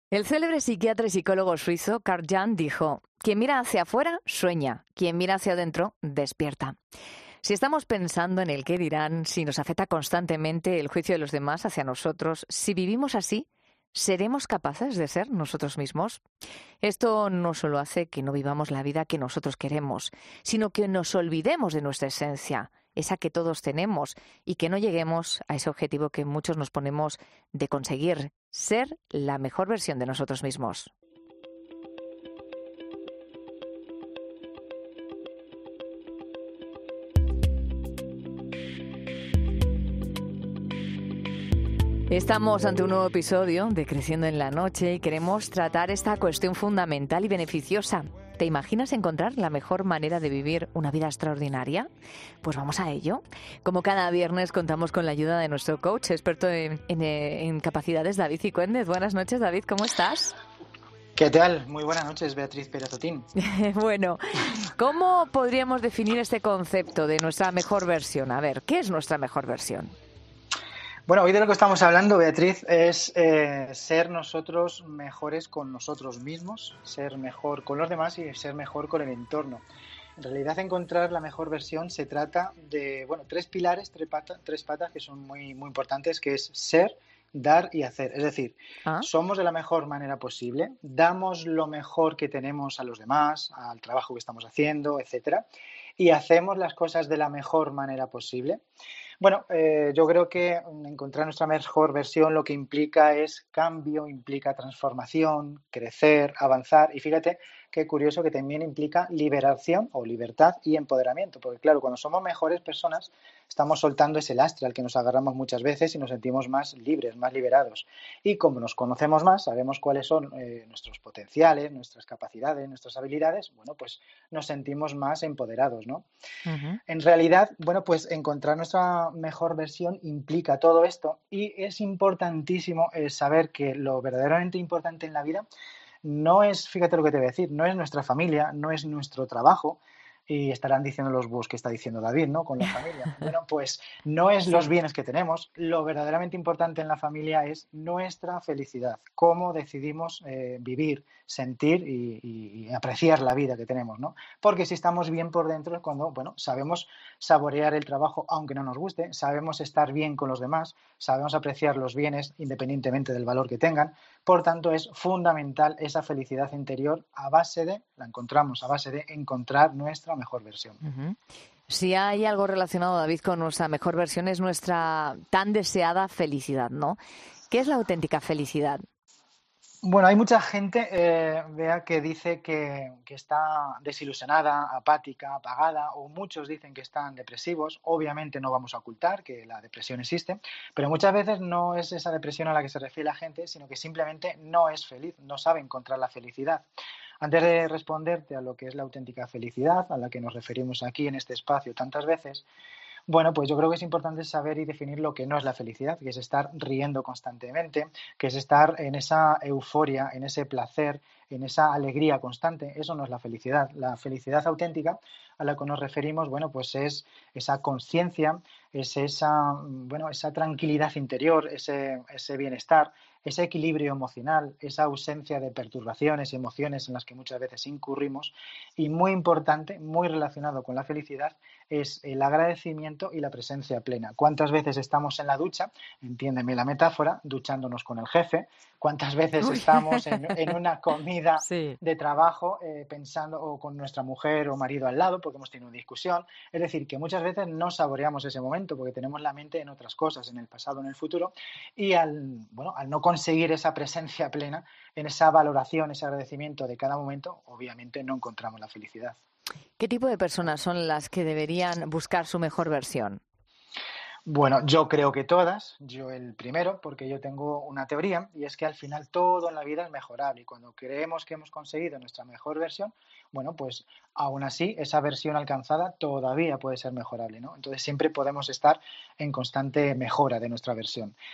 El célebre psiquiatra y psicólogo suizo Carl Jung dijo: quien mira hacia afuera sueña, quien mira hacia adentro despierta. Si estamos pensando en el qué dirán, si nos afecta constantemente el juicio de los demás hacia nosotros, si vivimos así, ¿seremos capaces de ser nosotros mismos? Esto no solo hace que no vivamos la vida que nosotros queremos, sino que nos olvidemos de nuestra esencia, esa que todos tenemos, y que no lleguemos a ese objetivo que muchos nos ponemos de conseguir ser la mejor versión de nosotros mismos. Estamos ante un nuevo episodio de Creciendo en la Noche y queremos tratar esta cuestión fundamental y beneficiosa. ¿Te imaginas encontrar la mejor manera de vivir una vida extraordinaria? Pues vamos a ello. Como cada viernes contamos con la ayuda de nuestro coach, experto en capacidades, David Cicúendez. Buenas noches, David, ¿cómo estás? ¿Qué tal? Muy buenas noches, Beatriz Pérez Otín. Bueno, ¿cómo podríamos definir este concepto de nuestra mejor versión? A ver, ¿qué es nuestra mejor versión? Bueno, hoy de lo que estamos hablando, Beatriz, es ser nosotros mejores con nosotros mismos, ser mejor con los demás y ser mejor con el entorno. En realidad, encontrar la mejor versión se trata de, tres pilares, tres patas que son muy, muy importantes, que es ser, dar y hacer. Es decir, somos de la mejor manera posible, damos lo mejor que tenemos a los demás, al trabajo que estamos haciendo, etcétera, y hacemos las cosas de la mejor manera posible. Bueno, yo creo que encontrar nuestra mejor versión lo que implica es cambio, implica transformación, crecer, avanzar. Y fíjate qué curioso que también implica liberación o libertad y empoderamiento. Porque claro, cuando somos mejores personas, estamos soltando ese lastre al que nos agarramos muchas veces y nos sentimos más libres, más liberados. Y como nos conocemos más, sabemos cuáles son nuestros potenciales, nuestras capacidades, nuestras habilidades, bueno, pues nos sentimos más empoderados, ¿no? Uh-huh. En realidad, pues encontrar nuestra mejor versión implica todo esto y es importantísimo saber que lo verdaderamente importante en la vida no es, fíjate lo que te voy a decir, no es nuestra familia, no es nuestro trabajo. Y estarán diciendo los búhos que está diciendo David, ¿no? Con la familia. Bueno, pues no es los Sí. bienes que tenemos. Lo verdaderamente importante en la familia es nuestra felicidad. Cómo decidimos vivir, sentir y apreciar la vida que tenemos, ¿no? Porque si estamos bien por dentro es cuando, sabemos saborear el trabajo aunque no nos guste, sabemos estar bien con los demás, sabemos apreciar los bienes independientemente del valor que tengan. Por tanto, es fundamental esa felicidad interior la encontramos a base de encontrar nuestra mejor versión. Uh-huh. Si hay algo relacionado, David, con nuestra mejor versión es nuestra tan deseada felicidad, ¿no? ¿Qué es la auténtica felicidad? Bueno, hay mucha gente, Bea, que dice que está desilusionada, apática, apagada, o muchos dicen que están depresivos. Obviamente no vamos a ocultar que la depresión existe, pero muchas veces no es esa depresión a la que se refiere la gente, sino que simplemente no es feliz, no sabe encontrar la felicidad. Antes de responderte a lo que es la auténtica felicidad, a la que nos referimos aquí en este espacio tantas veces, pues yo creo que es importante saber y definir lo que no es la felicidad, que es estar riendo constantemente, que es estar en esa euforia, en ese placer, en esa alegría constante. Eso no es la felicidad. La felicidad auténtica a la que nos referimos, pues es esa conciencia, es esa tranquilidad interior, ese bienestar, ese equilibrio emocional, esa ausencia de perturbaciones y emociones en las que muchas veces incurrimos. Y muy importante, muy relacionado con la felicidad, es el agradecimiento y la presencia plena. ¿Cuántas veces estamos en la ducha? Entiéndeme la metáfora, duchándonos con el jefe. ¿Cuántas veces estamos en una comida Sí. de trabajo pensando o con nuestra mujer o marido al lado porque hemos tenido una discusión? Es decir, que muchas veces no saboreamos ese momento porque tenemos la mente en otras cosas, en el pasado, en el futuro, y al no conseguir esa presencia plena, en esa valoración, ese agradecimiento de cada momento, obviamente no encontramos la felicidad. ¿Qué tipo de personas son las que deberían buscar su mejor versión? Bueno, yo creo que todas, yo el primero, porque yo tengo una teoría y es que al final todo en la vida es mejorable y cuando creemos que hemos conseguido nuestra mejor versión, pues aún así esa versión alcanzada todavía puede ser mejorable, ¿no? Entonces siempre podemos estar en constante mejora de nuestra versión.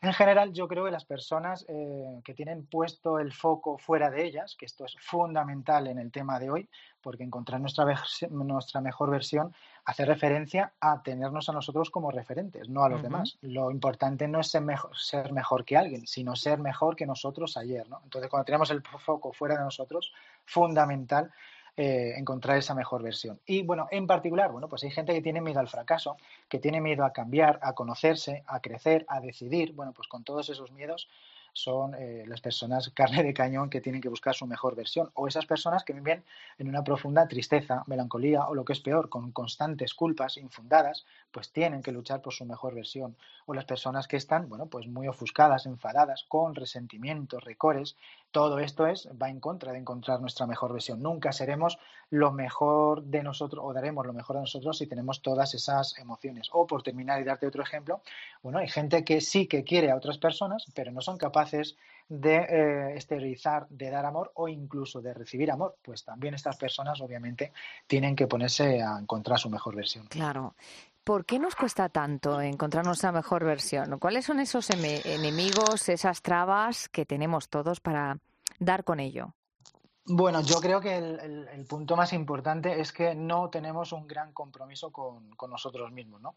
En general, yo creo que las personas que tienen puesto el foco fuera de ellas, que esto es fundamental en el tema de hoy, porque encontrar nuestra mejor versión hace referencia a tenernos a nosotros como referentes, no a los Ujú. demás. Lo importante no es ser mejor que alguien, sino ser mejor que nosotros ayer, ¿no? Entonces, cuando tenemos el foco fuera de nosotros, fundamental encontrar esa mejor versión. Y bueno, en particular, bueno, pues hay gente que tiene miedo al fracaso, que tiene miedo a cambiar, a conocerse, a crecer, a decidir. Bueno, pues con todos esos miedos son las personas carne de cañón que tienen que buscar su mejor versión. O esas personas que viven en una profunda tristeza, melancolía o lo que es peor, con constantes culpas infundadas, pues tienen que luchar por su mejor versión. O las personas que están, bueno, pues muy ofuscadas, enfadadas, con resentimientos, recores. Todo esto va en contra de encontrar nuestra mejor versión. Nunca seremos lo mejor de nosotros o daremos lo mejor de nosotros si tenemos todas esas emociones. O por terminar y darte otro ejemplo, bueno, hay gente que sí que quiere a otras personas, pero no son capaces de exteriorizar, de dar amor o incluso de recibir amor. Pues también estas personas obviamente tienen que ponerse a encontrar su mejor versión. Claro. ¿Por qué nos cuesta tanto encontrar nuestra mejor versión? ¿Cuáles son esos enemigos, esas trabas que tenemos todos para dar con ello? Bueno, yo creo que el punto más importante es que no tenemos un gran compromiso con nosotros mismos, ¿no?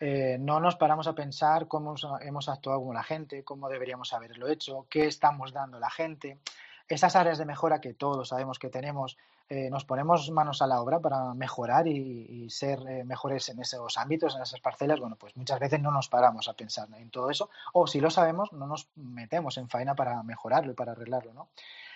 No nos paramos a pensar cómo hemos actuado con la gente, cómo deberíamos haberlo hecho, qué estamos dando a la gente. Esas áreas de mejora que todos sabemos que tenemos, nos ponemos manos a la obra para mejorar y ser mejores en esos ámbitos, en esas parcelas. Bueno, pues muchas veces no nos paramos a pensar en todo eso, o si lo sabemos, no nos metemos en faena para mejorarlo y para arreglarlo, ¿no?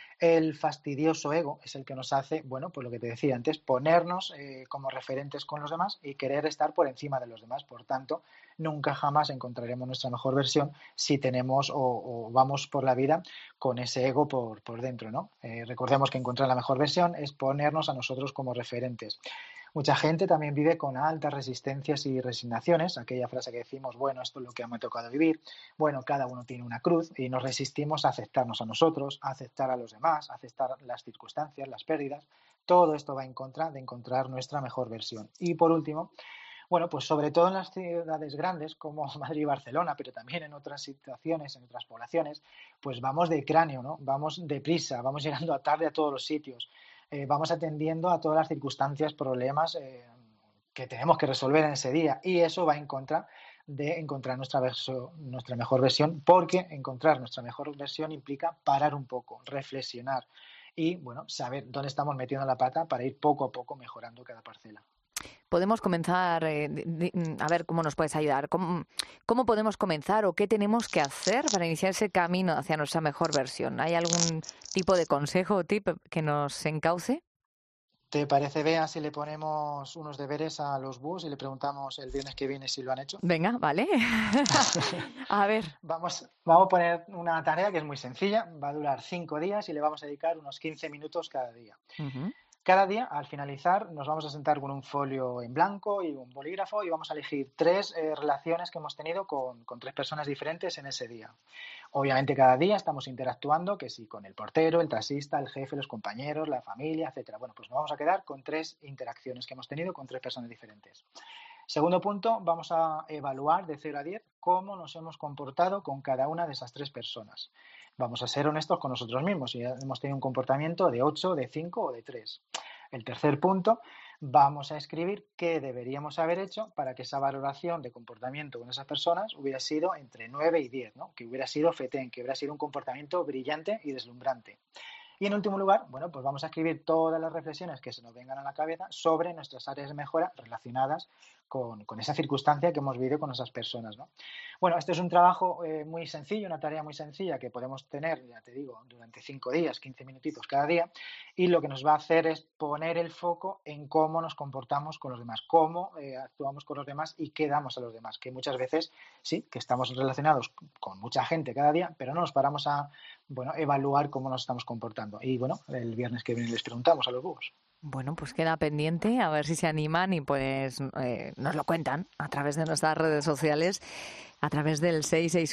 El fastidioso ego es el que nos hace, bueno, pues lo que te decía antes, ponernos como referentes con los demás y querer estar por encima de los demás. Por tanto, nunca jamás encontraremos nuestra mejor versión si tenemos o vamos por la vida con ese ego por dentro, ¿no? Recordemos que encontrar la mejor versión es ponernos a nosotros como referentes. Mucha gente también vive con altas resistencias y resignaciones, aquella frase que decimos, bueno, esto es lo que me ha tocado vivir, bueno, cada uno tiene una cruz y nos resistimos a aceptarnos a nosotros, a aceptar a los demás, a aceptar las circunstancias, las pérdidas. Todo esto va en contra de encontrar nuestra mejor versión. Y por último, bueno, pues sobre todo en las ciudades grandes como Madrid y Barcelona, pero también en otras situaciones, en otras poblaciones, pues vamos de cráneo, ¿no? Vamos deprisa, vamos llegando a tarde a todos los sitios, vamos atendiendo a todas las circunstancias, problemas que tenemos que resolver en ese día y eso va en contra de encontrar nuestra mejor versión, porque encontrar nuestra mejor versión implica parar un poco, reflexionar y, bueno, saber dónde estamos metiendo la pata para ir poco a poco mejorando cada parcela. Podemos comenzar, a ver cómo nos puedes ayudar. ¿Cómo podemos comenzar o qué tenemos que hacer para iniciar ese camino hacia nuestra mejor versión? ¿Hay algún tipo de consejo o tip que nos encauce? ¿Te parece, Bea, si le ponemos unos deberes a los búhos y le preguntamos el viernes que viene si lo han hecho? Venga, vale. A ver. Vamos a poner una tarea que es muy sencilla, va a durar 5 días y le vamos a dedicar unos 15 minutos cada día. Ujú. Cada día, al finalizar, nos vamos a sentar con un folio en blanco y un bolígrafo y vamos a elegir 3 relaciones que hemos tenido con 3 personas diferentes en ese día. Obviamente cada día estamos interactuando, que sí, con el portero, el taxista, el jefe, los compañeros, la familia, etcétera. Bueno, pues nos vamos a quedar con 3 interacciones que hemos tenido con 3 personas diferentes. Segundo punto, vamos a evaluar de 0 a 10 cómo nos hemos comportado con cada una de esas 3 personas. Vamos a ser honestos con nosotros mismos si hemos tenido un comportamiento de 8, de 5 o de 3. El tercer punto, vamos a escribir qué deberíamos haber hecho para que esa valoración de comportamiento con esas personas hubiera sido entre 9 y 10, ¿no? Que hubiera sido fetén, que hubiera sido un comportamiento brillante y deslumbrante. Y en último lugar, bueno, pues vamos a escribir todas las reflexiones que se nos vengan a la cabeza sobre nuestras áreas de mejora relacionadas con esa circunstancia que hemos vivido con esas personas, ¿no? Bueno, este es un trabajo muy sencillo, una tarea muy sencilla que podemos tener, ya te digo, durante 5 días, 15 minutitos cada día, y lo que nos va a hacer es poner el foco en cómo nos comportamos con los demás, cómo actuamos con los demás y qué damos a los demás, que muchas veces sí, que estamos relacionados con mucha gente cada día, pero no nos paramos a, bueno, evaluar cómo nos estamos comportando. Y bueno, el viernes que viene les preguntamos a los búhos. Bueno, pues queda pendiente a ver si se animan y pues nos lo cuentan a través de nuestras redes sociales, a través del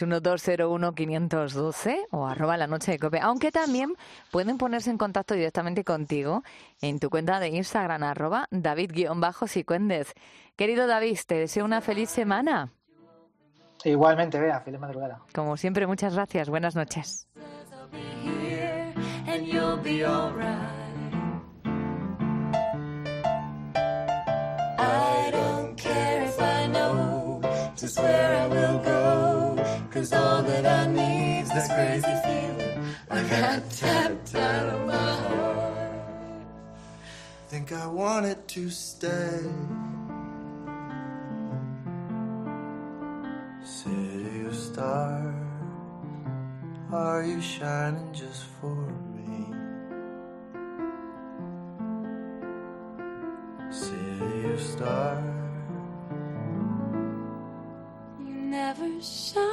661-201-512 o @lanoche de COPE. Aunque también pueden ponerse en contacto directamente contigo en tu cuenta de Instagram, @David_Cicuéndez. Querido David, te deseo una feliz semana. Igualmente, Bea, feliz madrugada. Como siempre, muchas gracias. Buenas noches. I don't care if I know just where I will go, 'cause all that I need's this crazy feeling I got tapped out of my heart. Think I want it to stay. City of stars, are you shining just for me? City of stars, you never shine.